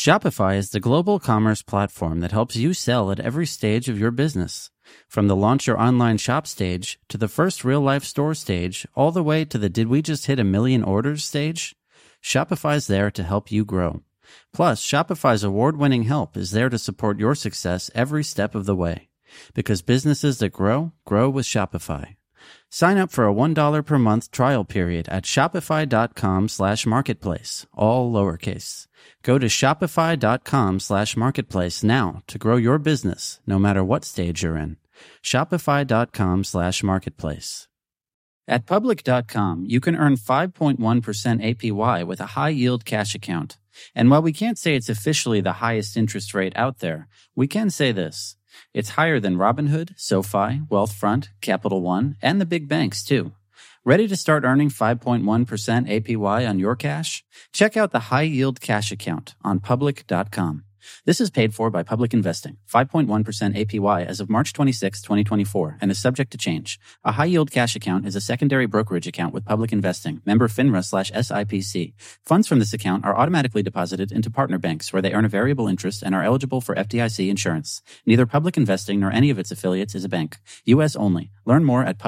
Shopify is the global commerce platform that helps you sell at every stage of your business. From the launch your online shop stage to the first real-life store stage, all the way to the did we just hit 1 million orders stage, Shopify's there to help you grow. Plus, Shopify's award-winning help is there to support your success every step of the way. Because businesses that grow, grow with Shopify. Sign up for a $1 per month trial period at shopify.com/marketplace, all lowercase. Go to shopify.com/marketplace now to grow your business, no matter what stage you're in. Shopify.com/marketplace. At Public.com, you can earn 5.1% APY with a high-yield cash account. And while we can't say it's officially the highest interest rate out there, we can say this. It's higher than Robinhood, SoFi, Wealthfront, Capital One, and the big banks, too. Ready to start earning 5.1% APY on your cash? Check out the high-yield cash account on Public.com. This is paid for by Public Investing, 5.1% APY as of March 26, 2024, and is subject to change. A high-yield cash account is a secondary brokerage account with Public Investing, member FINRA/SIPC. Funds from this account are automatically deposited into partner banks where they earn a variable interest and are eligible for FDIC insurance. Neither Public Investing nor any of its affiliates is a bank. U.S. only. Learn more at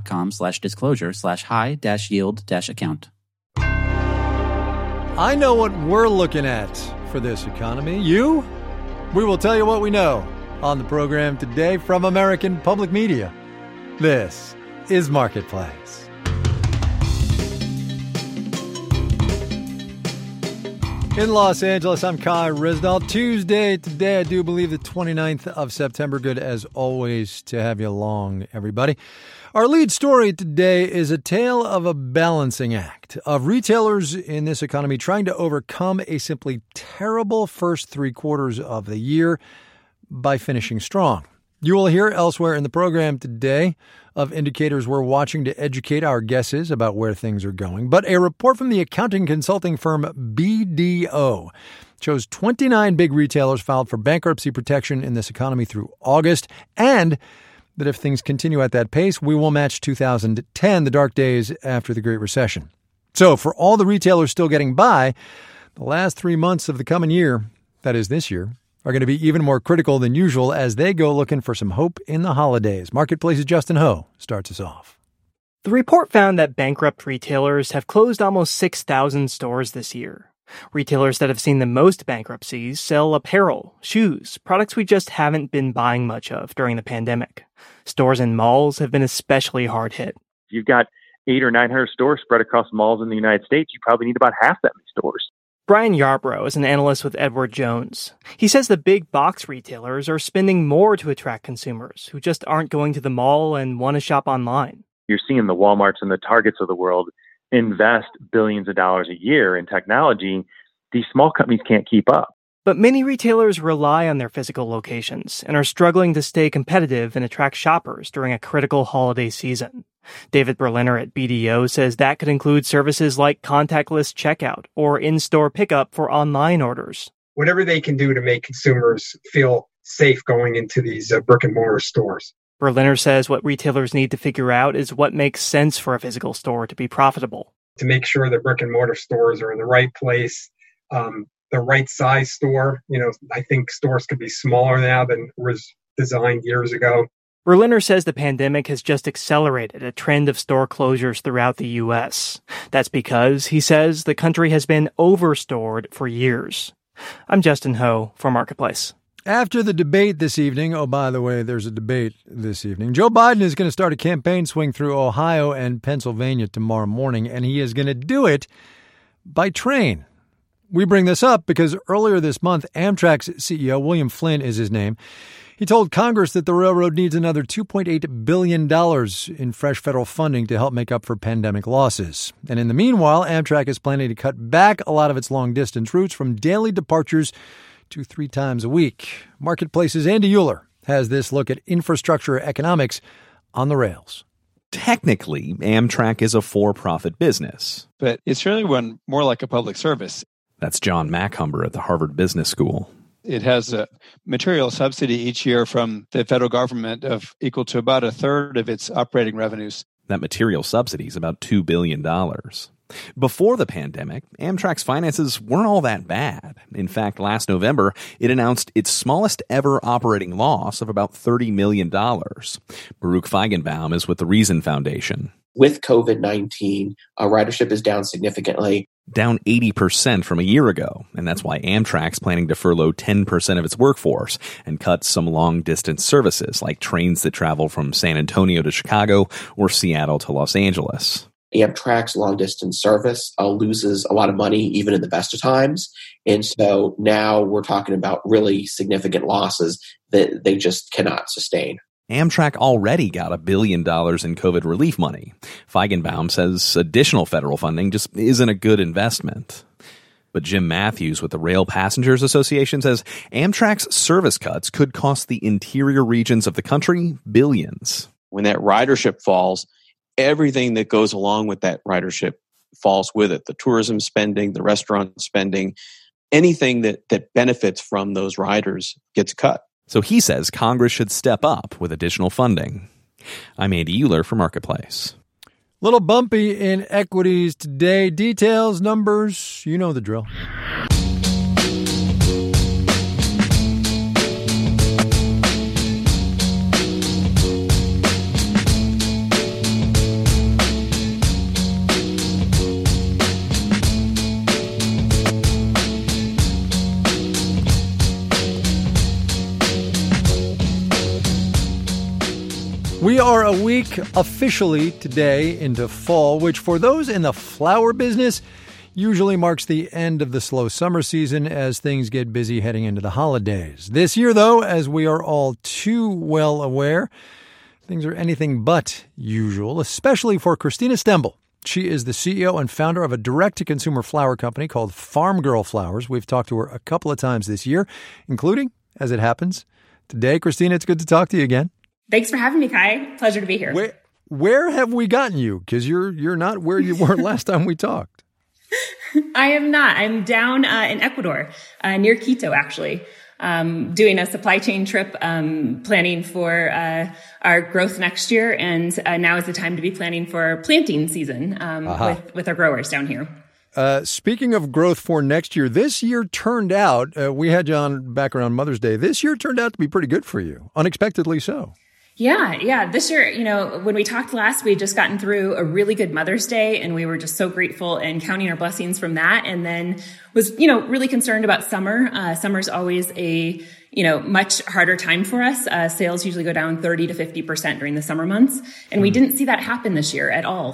public.com/disclosure/high-yield-account. I know what we're looking at for this economy. You? We will tell you what we know on the program today from American Public Media. This is Marketplace. In Los Angeles, I'm Kai Ryssdal. Tuesday today, I do believe the 29th of September. Good as always to have you along, everybody. Our lead story today is a tale of a balancing act of retailers in this economy trying to overcome a simply terrible first 3 quarters of the year by finishing strong. You will hear elsewhere in the program today of indicators we're watching to educate our guesses about where things are going. But a report from the accounting consulting firm BDO shows 29 big retailers filed for bankruptcy protection in this economy through August, and that if things continue at that pace, we will match 2010, the dark days after the Great Recession. So for all the retailers still getting by, the last 3 months of the coming year, that is this year, are going to be even more critical than usual as they go looking for some hope in the holidays. Marketplace's Justin Ho starts us off. The report found that bankrupt retailers have closed almost 6,000 stores this year. Retailers that have seen the most bankruptcies sell apparel, shoes, products we just haven't been buying much of during the pandemic. Stores and malls have been especially hard hit. You've got 800 or 900 stores spread across malls in the United States. You probably need about half that many stores. Brian Yarbrough is an analyst with Edward Jones. He says the big box retailers are spending more to attract consumers who just aren't going to the mall and want to shop online. You're seeing the Walmarts and the Targets of the world invest billions of dollars a year in technology. These small companies can't keep up. But many retailers rely on their physical locations and are struggling to stay competitive and attract shoppers during a critical holiday season. David Berliner at BDO says that could include services like contactless checkout or in-store pickup for online orders. Whatever they can do to make consumers feel safe going into these brick-and-mortar stores. Berliner says what retailers need to figure out is what makes sense for a physical store to be profitable. To make sure that brick-and-mortar stores are in the right place, the right size store. I think stores could be smaller now than was designed years ago. Berliner says the pandemic has just accelerated a trend of store closures throughout the U.S. That's because, he says, the country has been over-stored for years. I'm Justin Ho for Marketplace. After the debate this evening, oh, by the way, there's a debate this evening, Joe Biden is going to start a campaign swing through Ohio and Pennsylvania tomorrow morning, and he is going to do it by train. We bring this up because earlier this month, Amtrak's CEO, William Flynn is his name, he told Congress that the railroad needs another $2.8 billion in fresh federal funding to help make up for pandemic losses. And in the meanwhile, Amtrak is planning to cut back a lot of its long-distance routes from daily departures to 3 times a week. Marketplace's Andy Euler has this look at infrastructure economics on the rails. Technically, Amtrak is a for-profit business. But it's really run more like a public service. That's John Macumber at the Harvard Business School. It has a material subsidy each year from the federal government of equal to about a third of its operating revenues. That material subsidy is about $2 billion. Before the pandemic, Amtrak's finances weren't all that bad. In fact, last November, it announced its smallest ever operating loss of about $30 million. Baruch Feigenbaum is with the Reason Foundation. With COVID-19, ridership is down significantly. Down 80% from a year ago, and that's why Amtrak's planning to furlough 10% of its workforce and cut some long-distance services like trains that travel from San Antonio to Chicago or Seattle to Los Angeles. Amtrak's long-distance service loses a lot of money even in the best of times, and so now we're talking about really significant losses that they just cannot sustain. Amtrak already got $1 billion in COVID relief money. Feigenbaum says additional federal funding just isn't a good investment. But Jim Matthews with the Rail Passengers Association says Amtrak's service cuts could cost the interior regions of the country billions. When that ridership falls, everything that goes along with that ridership falls with it. The tourism spending, the restaurant spending, anything that benefits from those riders gets cut. So he says Congress should step up with additional funding. I'm Andy Euler for Marketplace. Little bumpy in equities today. Details, numbers, you know the drill. We are a week officially today into fall, which for those in the flower business usually marks the end of the slow summer season as things get busy heading into the holidays. This year, though, as we are all too well aware, things are anything but usual, especially for Christina Stembel. She is the CEO and founder of a direct-to-consumer flower company called Farm Girl Flowers. We've talked to her a couple of times this year, including, as it happens, today. Christina, it's good to talk to you again. Thanks for having me, Kai. Pleasure to be here. Where have we gotten you? Because you're not where you were last time we talked. I am not. I'm down in Ecuador, near Quito, actually, doing a supply chain trip, planning for our growth next year. And now is the time to be planning for planting season with our growers down here. Speaking of growth for next year, this year turned out, we had you on back around Mother's Day. This year turned out to be pretty good for you, unexpectedly so. Yeah. This year, when we talked last, we had just gotten through a really good Mother's Day and we were just so grateful and counting our blessings from that. And then was, really concerned about summer. Summer's always a, much harder time for us. Sales usually go down 30 to 50% during the summer months. And we didn't see that happen this year at all.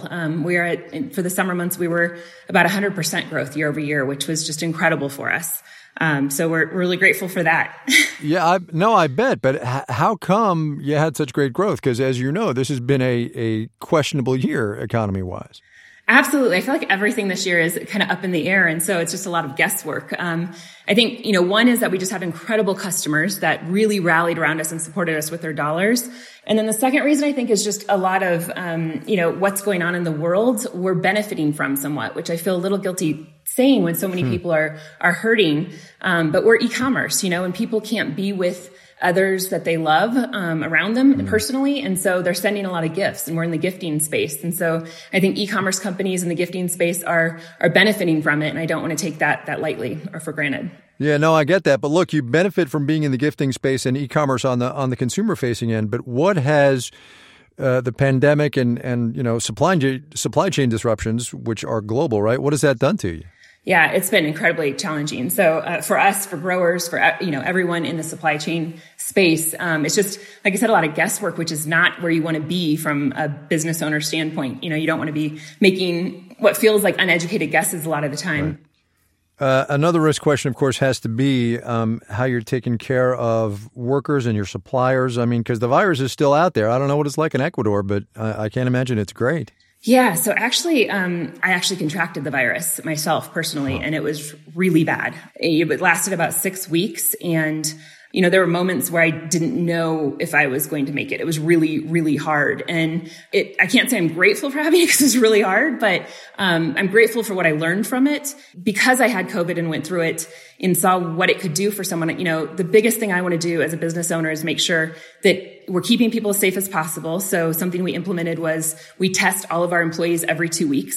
For the summer months, we were about 100% growth year over year, which was just incredible for us. So we're really grateful for that. Yeah, I bet. But how come you had such great growth? Because as you know, this has been a questionable year economy-wise. Absolutely. I feel like everything this year is kind of up in the air. And so it's just a lot of guesswork. I think, one is that we just have incredible customers that really rallied around us and supported us with their dollars. And then the second reason I think is just a lot of, what's going on in the world we're benefiting from somewhat, which I feel a little guilty saying when so many people are hurting. But we're e-commerce, and people can't be with others that they love around them personally. And so they're sending a lot of gifts and we're in the gifting space. And so I think e-commerce companies in the gifting space are benefiting from it. And I don't want to take that lightly or for granted. Yeah, no, I get that. But look, you benefit from being in the gifting space and e-commerce on the consumer facing end. But what has the pandemic and supply chain disruptions, which are global, right? What has that done to you? Yeah, it's been incredibly challenging. So for us, for growers, for everyone in the supply chain space, it's just, like I said, a lot of guesswork, which is not where you want to be from a business owner standpoint. You don't want to be making what feels like uneducated guesses a lot of the time. Right. Another risk question, of course, has to be how you're taking care of workers and your suppliers. I mean, because the virus is still out there. I don't know what it's like in Ecuador, but I can't imagine it's great. Yeah. So actually, I actually contracted the virus myself personally, and it was really bad. It lasted about 6 weeks. And, there were moments where I didn't know if I was going to make it. It was really, really hard. And I can't say I'm grateful for having it because it's really hard, but I'm grateful for what I learned from it because I had COVID and went through it and saw what it could do for someone. The biggest thing I want to do as a business owner is make sure that we're keeping people as safe as possible. So something we implemented was we test all of our employees every 2 weeks.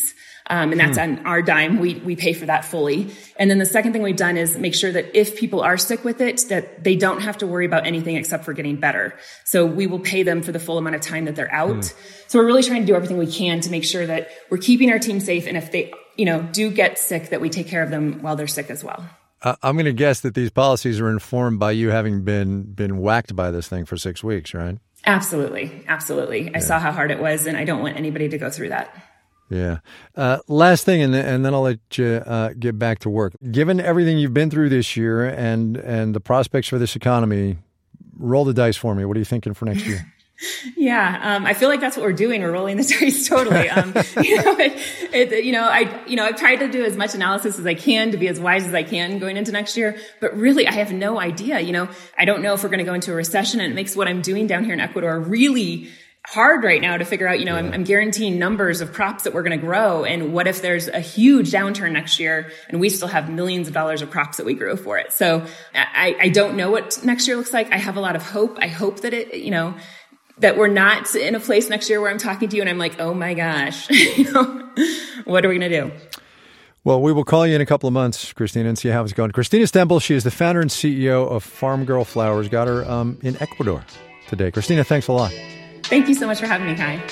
And that's on our dime. We pay for that fully. And then the second thing we've done is make sure that if people are sick with it, that they don't have to worry about anything except for getting better. So we will pay them for the full amount of time that they're out. So we're really trying to do everything we can to make sure that we're keeping our team safe. And if they, do get sick, that we take care of them while they're sick as well. I'm going to guess that these policies are informed by you having been whacked by this thing for 6 weeks, right? Absolutely. Absolutely. I saw how hard it was, and I don't want anybody to go through that. Yeah. Last thing, and then I'll let you get back to work. Given everything you've been through this year and the prospects for this economy, roll the dice for me. What are you thinking for next year? Yeah. I feel like that's what we're doing. We're rolling the dice totally. I've tried to do as much analysis as I can to be as wise as I can going into next year, but really I have no idea. I don't know if we're going to go into a recession, and it makes what I'm doing down here in Ecuador really hard right now to figure out, I'm guaranteeing numbers of crops that we're going to grow. And what if there's a huge downturn next year and we still have millions of dollars of crops that we grew for it? So I don't know what next year looks like. I have a lot of hope. I hope that that we're not in a place next year where I'm talking to you and I'm like, oh my gosh, what are we going to do? Well, we will call you in a couple of months, Christina, and see how it's going. Christina Stempel, she is the founder and CEO of Farm Girl Flowers. Got her in Ecuador today. Christina, thanks a lot. Thank you so much for having me, Kai.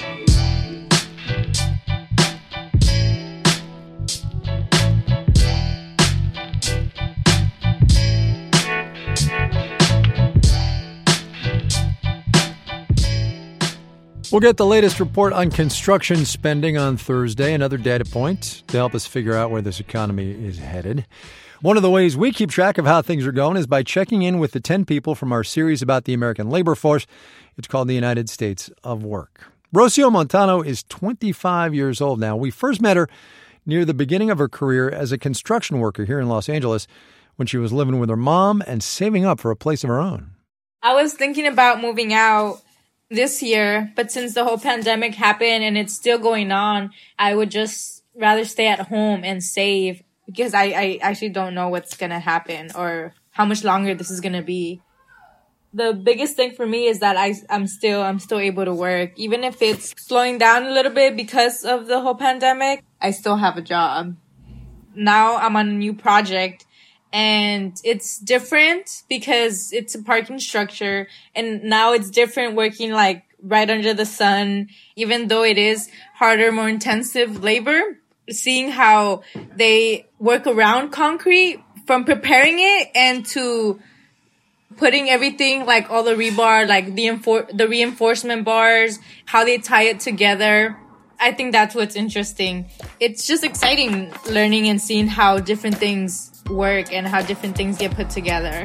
We'll get the latest report on construction spending on Thursday, another data point to help us figure out where this economy is headed. One of the ways we keep track of how things are going is by checking in with the 10 people from our series about the American labor force. It's called the United States of Work. Rocio Montano is 25 years old now. We first met her near the beginning of her career as a construction worker here in Los Angeles when she was living with her mom and saving up for a place of her own. I was thinking about moving out this year, but since the whole pandemic happened and it's still going on, I would just rather stay at home and save because I actually don't know what's going to happen or how much longer this is going to be. The biggest thing for me is that I'm still able to work. Even if it's slowing down a little bit because of the whole pandemic, I still have a job. Now I'm on a new project and it's different because it's a parking structure. And now it's different working like right under the sun, even though it is harder, more intensive labor. Seeing how they work around concrete from preparing it and to putting everything like all the rebar, like the reinforcement bars, how they tie it together. I think that's what's interesting. It's just exciting learning and seeing how different things work and how different things get put together.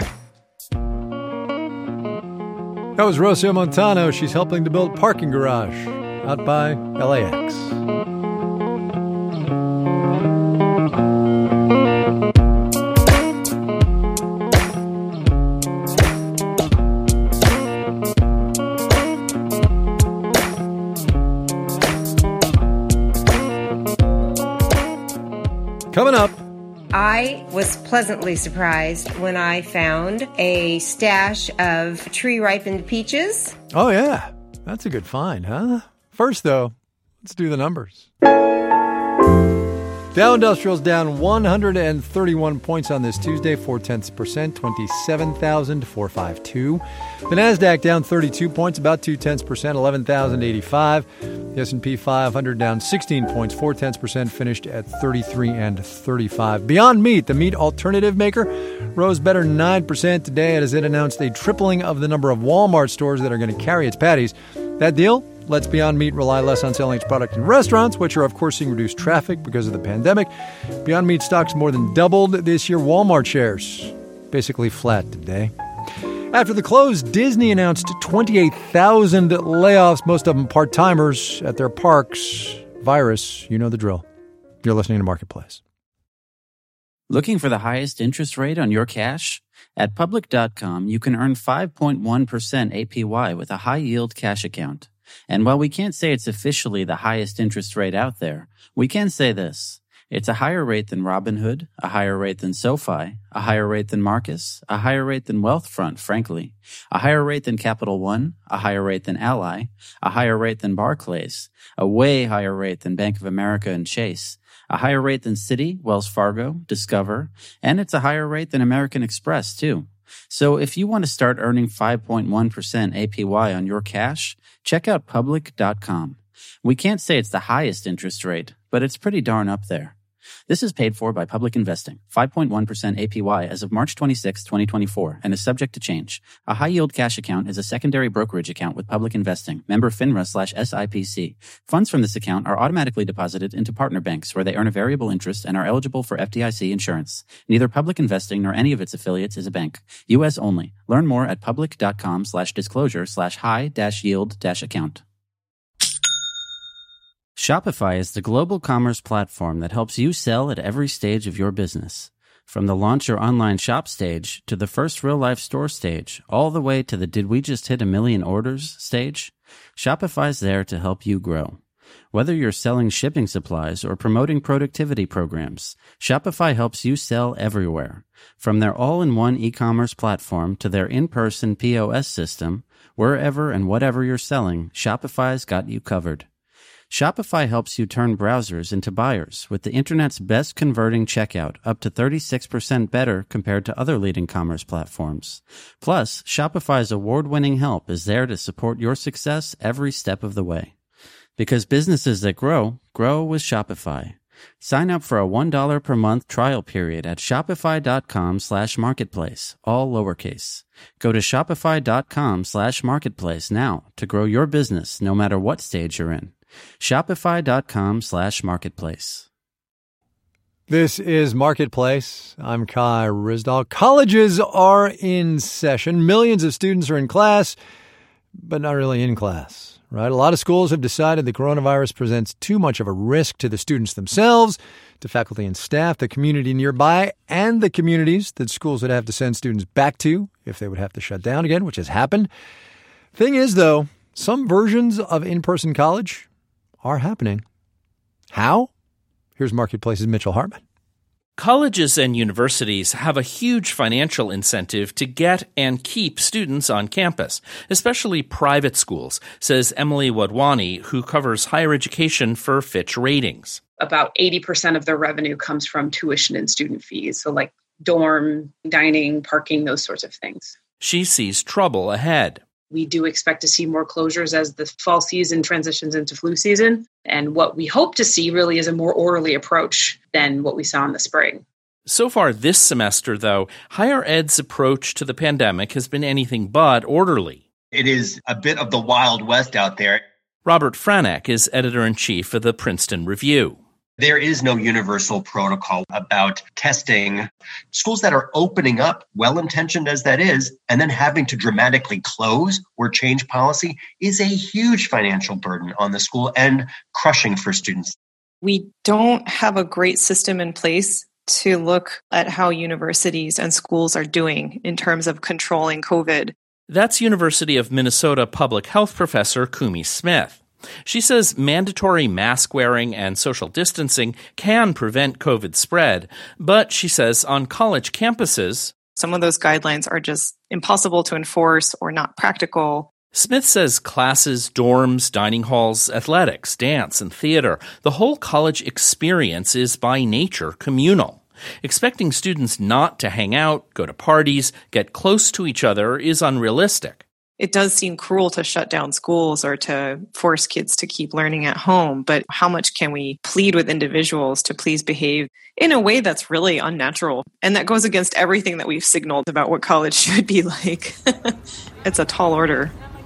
That was Rocio Montano. She's helping to build parking garage out by LAX. Coming up. I was pleasantly surprised when I found a stash of tree-ripened peaches. Oh, yeah. That's a good find, huh? First, though, let's do the numbers. Dow Industrial's down 131 points on this Tuesday, 0.4%, 27,452. The Nasdaq down 32 points, about 0.2%, 11,085. The S&P 500 down 16 points, 0.4%, finished at 33.35. Beyond Meat, the meat alternative maker, rose better 9% today as it announced a tripling of the number of Walmart stores that are going to carry its patties. That deal lets Beyond Meat rely less on selling its product in restaurants, which are, of course, seeing reduced traffic because of the pandemic. Beyond Meat stocks more than doubled this year. Walmart shares basically flat today. After the close, Disney announced 28,000 layoffs, most of them part-timers at their parks. Virus, you know the drill. You're listening to Marketplace. Looking for the highest interest rate on your cash? At Public.com, you can earn 5.1% APY with a high-yield cash account. And while we can't say it's officially the highest interest rate out there, we can say this. It's a higher rate than Robinhood, a higher rate than SoFi, a higher rate than Marcus, a higher rate than Wealthfront, frankly, a higher rate than Capital One, a higher rate than Ally, a higher rate than Barclays, a way higher rate than Bank of America and Chase, a higher rate than Citi, Wells Fargo, Discover, and it's a higher rate than American Express, too. So if you want to start earning 5.1% APY on your cash, check out Public.com. We can't say it's the highest interest rate, but it's pretty darn up there. This is paid for by Public Investing, 5.1% APY as of March 26, 2024, and is subject to change. A high-yield cash account is a secondary brokerage account with Public Investing, member FINRA/SIPC. Funds from this account are automatically deposited into partner banks where they earn a variable interest and are eligible for FDIC insurance. Neither Public Investing nor any of its affiliates is a bank. U.S. only. Learn more at public.com/disclosure/high-yield-account. Shopify is the global commerce platform that helps you sell at every stage of your business. From the launch your online shop stage to the first real-life store stage, all the way to the did we just hit 1 million orders stage, Shopify's there to help you grow. Whether you're selling shipping supplies or promoting productivity programs, Shopify helps you sell everywhere. From their all-in-one e-commerce platform to their in-person POS system, wherever and whatever you're selling, Shopify's got you covered. Shopify helps you turn browsers into buyers with the internet's best converting checkout, up to 36% better compared to other leading commerce platforms. Plus, Shopify's award-winning help is there to support your success every step of the way. Because businesses that grow, grow with Shopify. Sign up for a $1 per month trial period at shopify.com/marketplace, all lowercase. Go to shopify.com/marketplace now to grow your business no matter what stage you're in. Shopify.com/marketplace. This is Marketplace. I'm Kai Ryssdal. Colleges are in session. Millions of students are in class, but not really in class, right? A lot of schools have decided the coronavirus presents too much of a risk to the students themselves, to faculty and staff, the community nearby, and the communities that schools would have to send students back to if they would have to shut down again, which has happened. Thing is, though, some versions of in-person college are happening. How? Here's Marketplace's Mitchell Hartman. Colleges and universities have a huge financial incentive to get and keep students on campus, especially private schools, says Emily Wadhwani, who covers higher education for Fitch Ratings. About 80% of their revenue comes from tuition and student fees, so like dorm, dining, parking, those sorts of things. She sees trouble ahead. We do expect to see more closures as the fall season transitions into flu season. And what we hope to see really is a more orderly approach than what we saw in the spring. So far this semester, though, higher ed's approach to the pandemic has been anything but orderly. It is a bit of the Wild West out there. Robert Franek is editor-in-chief of the Princeton Review. There is no universal protocol about testing. Schools that are opening up, well-intentioned as that is, and then having to dramatically close or change policy is a huge financial burden on the school and crushing for students. We don't have a great system in place to look at how universities and schools are doing in terms of controlling COVID. That's University of Minnesota public health professor Kumi Smith. She says mandatory mask wearing and social distancing can prevent COVID spread, but she says on college campuses, some of those guidelines are just impossible to enforce or not practical. Smith says classes, dorms, dining halls, athletics, dance, and theater, the whole college experience is by nature communal. Expecting students not to hang out, go to parties, get close to each other is unrealistic. It does seem cruel to shut down schools or to force kids to keep learning at home, but how much can we plead with individuals to please behave in a way that's really unnatural? And that goes against everything that we've signaled about what college should be like. It's a tall order.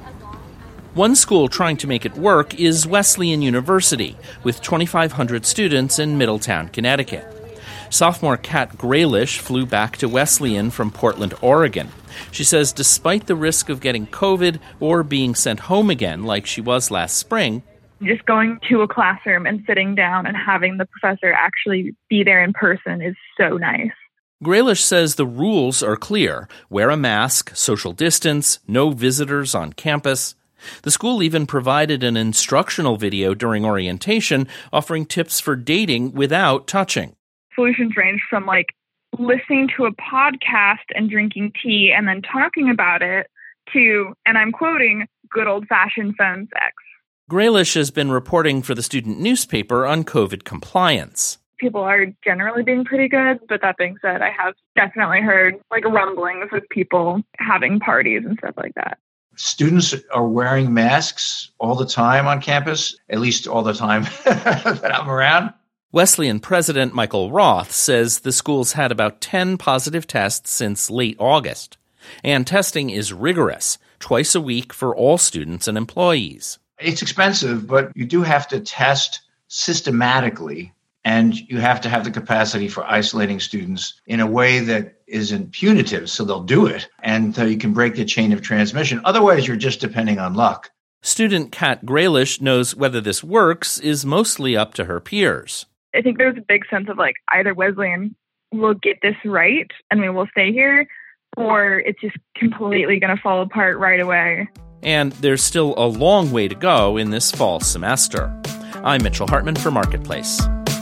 One school trying to make it work is Wesleyan University, with 2,500 students in Middletown, Connecticut. Sophomore Kat Graylish flew back to Wesleyan from Portland, Oregon. She says despite the risk of getting COVID or being sent home again like she was last spring, just going to a classroom and sitting down and having the professor actually be there in person is so nice. Graylish says the rules are clear. Wear a mask, social distance, no visitors on campus. The school even provided an instructional video during orientation offering tips for dating without touching. Solutions range from listening to a podcast and drinking tea and then talking about it to, and I'm quoting, good old-fashioned phone sex. Graylish has been reporting for the student newspaper on COVID compliance. People are generally being pretty good, but that being said, I have definitely heard rumblings of people having parties and stuff like that. Students are wearing masks all the time on campus, at least all the time that I'm around. Wesleyan President Michael Roth says the school's had about 10 positive tests since late August. And testing is rigorous, twice a week for all students and employees. It's expensive, but you do have to test systematically, and you have to have the capacity for isolating students in a way that isn't punitive, so they'll do it, and you can break the chain of transmission. Otherwise, you're just depending on luck. Student Kat Graylish knows whether this works is mostly up to her peers. I think there's a big sense of either Wesleyan will get this right and we will stay here, or it's just completely going to fall apart right away. And there's still a long way to go in this fall semester. I'm Mitchell Hartman for Marketplace.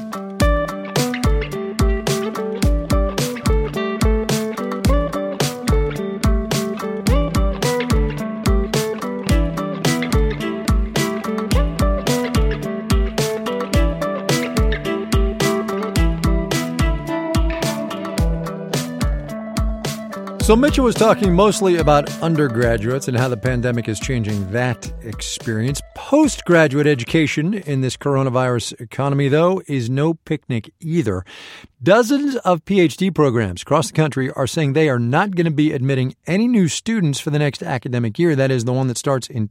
So Mitchell was talking mostly about undergraduates and how the pandemic is changing that experience. Postgraduate education in this coronavirus economy, though, is no picnic either. Dozens of PhD programs across the country are saying they are not going to be admitting any new students for the next academic year. That is the one that starts in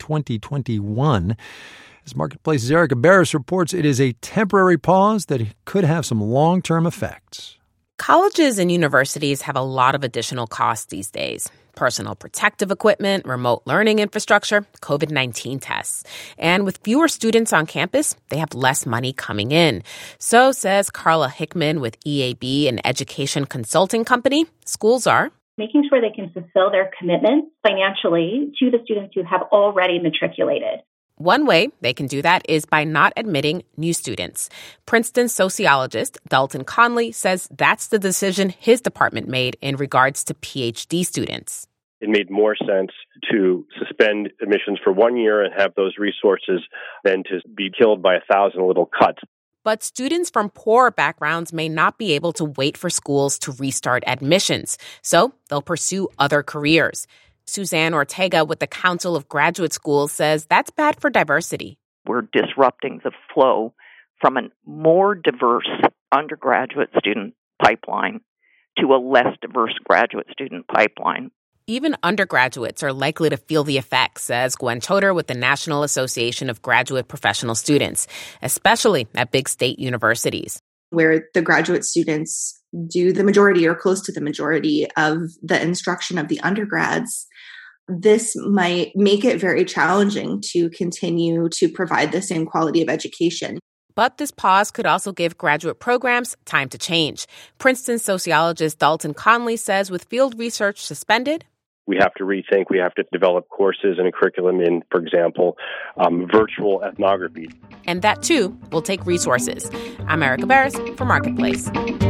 2021. As Marketplace's Erica Barris reports, it is a temporary pause that could have some long-term effects. Colleges and universities have a lot of additional costs these days. Personal protective equipment, remote learning infrastructure, COVID-19 tests. And with fewer students on campus, they have less money coming in. So, says Carla Hickman with EAB, an education consulting company, schools are making sure they can fulfill their commitments financially to the students who have already matriculated. One way they can do that is by not admitting new students. Princeton sociologist Dalton Conley says that's the decision his department made in regards to PhD students. It made more sense to suspend admissions for 1 year and have those resources than to be killed by 1,000 little cuts. But students from poorer backgrounds may not be able to wait for schools to restart admissions, so they'll pursue other careers. Suzanne Ortega with the Council of Graduate Schools says that's bad for diversity. We're disrupting the flow from a more diverse undergraduate student pipeline to a less diverse graduate student pipeline. Even undergraduates are likely to feel the effects, says Gwen Choder with the National Association of Graduate Professional Students, especially at big state universities, where the graduate students do the majority or close to the majority of the instruction of the undergrads. This might make it very challenging to continue to provide the same quality of education. But this pause could also give graduate programs time to change. Princeton sociologist Dalton Conley says with field research suspended, we have to rethink, we have to develop courses and a curriculum in, for example, virtual ethnography. And that, too, will take resources. I'm Erica Barris for Marketplace.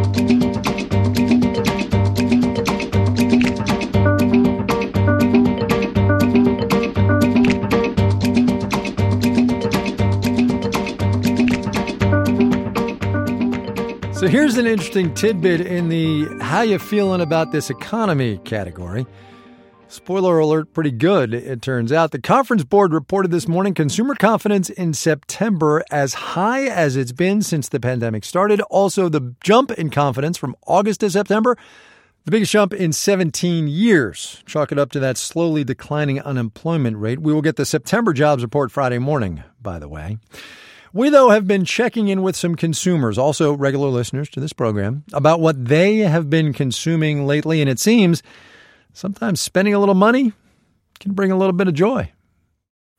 So here's an interesting tidbit in the how you feeling about this economy category. Spoiler alert, pretty good, it turns out. The Conference Board reported this morning consumer confidence in September as high as it's been since the pandemic started. Also, the jump in confidence from August to September, the biggest jump in 17 years. Chalk it up to that slowly declining unemployment rate. We will get the September jobs report Friday morning, by the way. We, though, have been checking in with some consumers, also regular listeners to this program, about what they have been consuming lately, and it seems sometimes spending a little money can bring a little bit of joy.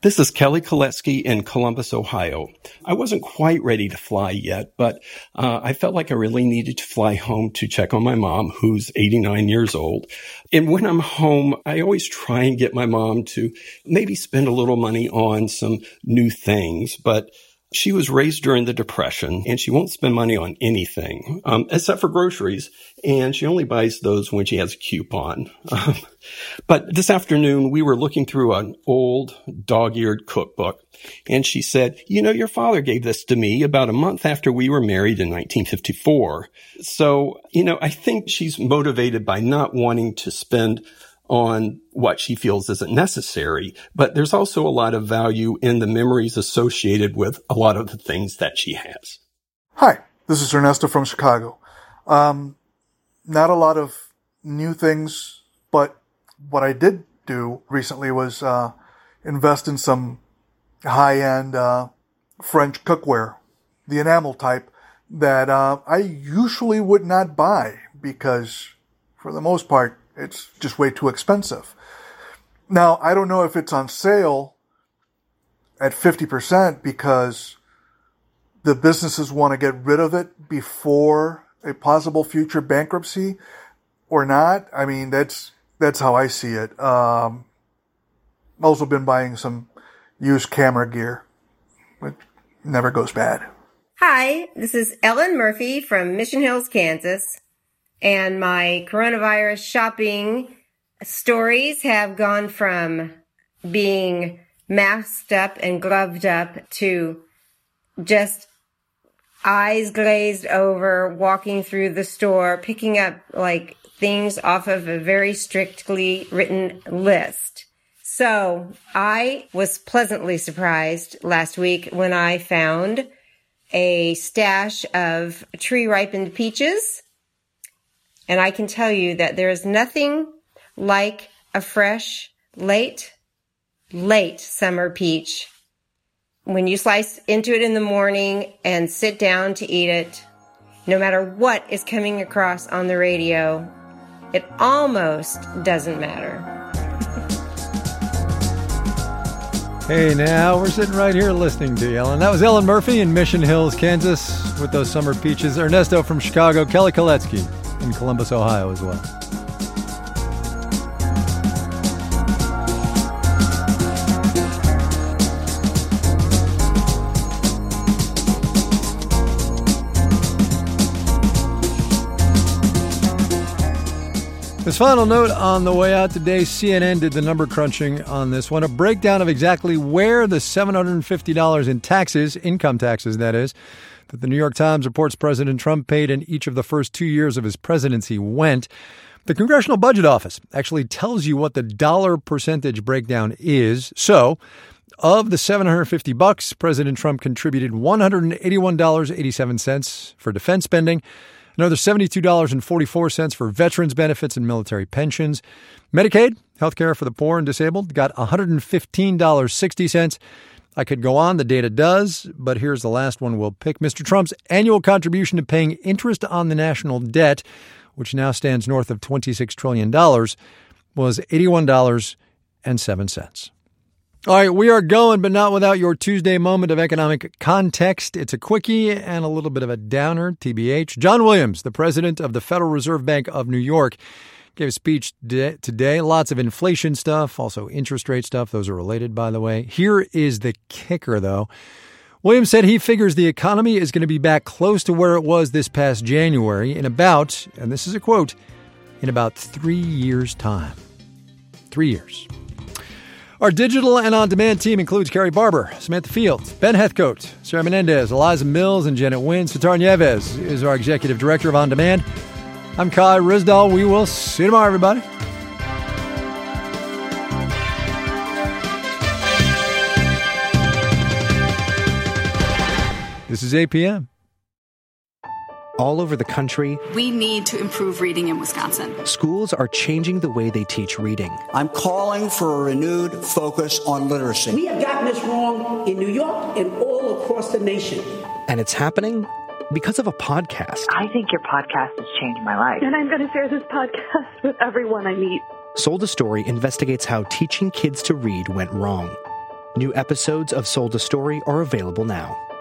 This is Kelly Koletsky in Columbus, Ohio. I wasn't quite ready to fly yet, but I felt like I really needed to fly home to check on my mom, who's 89 years old. And when I'm home, I always try and get my mom to maybe spend a little money on some new things, but she was raised during the Depression, and she won't spend money on anything, except for groceries, and she only buys those when she has a coupon. But this afternoon, we were looking through an old dog-eared cookbook, and she said, "You know, your father gave this to me about a month after we were married in 1954. So, I think she's motivated by not wanting to spend on what she feels isn't necessary, but there's also a lot of value in the memories associated with a lot of the things that she has." Hi, this is Ernesto from Chicago. Not a lot of new things, but what I did do recently was invest in some high-end French cookware, the enamel type, that I usually would not buy because, for the most part, it's just way too expensive. Now, I don't know if it's on sale at 50% because the businesses want to get rid of it before a possible future bankruptcy or not. I mean, that's how I see it. Also been buying some used camera gear, which never goes bad. Hi, this is Ellen Murphy from Mission Hills, Kansas. And my coronavirus shopping stories have gone from being masked up and gloved up to just eyes glazed over, walking through the store, picking up things off of a very strictly written list. So I was pleasantly surprised last week when I found a stash of tree-ripened peaches. And I can tell you that there is nothing like a fresh, late summer peach. When you slice into it in the morning and sit down to eat it, no matter what is coming across on the radio, it almost doesn't matter. Hey, now we're sitting right here listening to you, Ellen. That was Ellen Murphy in Mission Hills, Kansas, with those summer peaches. Ernesto from Chicago, Kelly Koletsky in Columbus, Ohio as well. This final note on the way out today, CNN did the number crunching on this one. A breakdown of exactly where the $750 in taxes, income taxes that is, that the New York Times reports President Trump paid in each of the first 2 years of his presidency went. The Congressional Budget Office actually tells you what the dollar percentage breakdown is. So, of the $750, President Trump contributed $181.87 for defense spending, another $72.44 for veterans benefits and military pensions. Medicaid, healthcare for the poor and disabled, got $115.60. I could go on, the data does, but here's the last one we'll pick. Mr. Trump's annual contribution to paying interest on the national debt, which now stands north of $26 trillion, was $81.07. All right, we are going, but not without your Tuesday moment of economic context. It's a quickie and a little bit of a downer, TBH. John Williams, the president of the Federal Reserve Bank of New York, gave a speech today. Lots of inflation stuff, also interest rate stuff. Those are related, by the way. Here is the kicker, though. Williams said he figures the economy is going to be back close to where it was this past January in about, and this is a quote, in about 3 years' time. 3 years. Our digital and on-demand team includes Carrie Barber, Samantha Fields, Ben Heathcote, Sarah Menendez, Eliza Mills, and Janet Wynn. Sitar Nieves is our executive director of On Demand. I'm Kai Ryssdal. We will see you tomorrow, everybody. This is 8 p.m. All over the country, we need to improve reading in Wisconsin. Schools are changing the way they teach reading. I'm calling for a renewed focus on literacy. We have gotten this wrong in New York and all across the nation. And it's happening because of a podcast. I think your podcast has changed my life. And I'm going to share this podcast with everyone I meet. Sold a Story investigates how teaching kids to read went wrong. New episodes of Sold a Story are available now.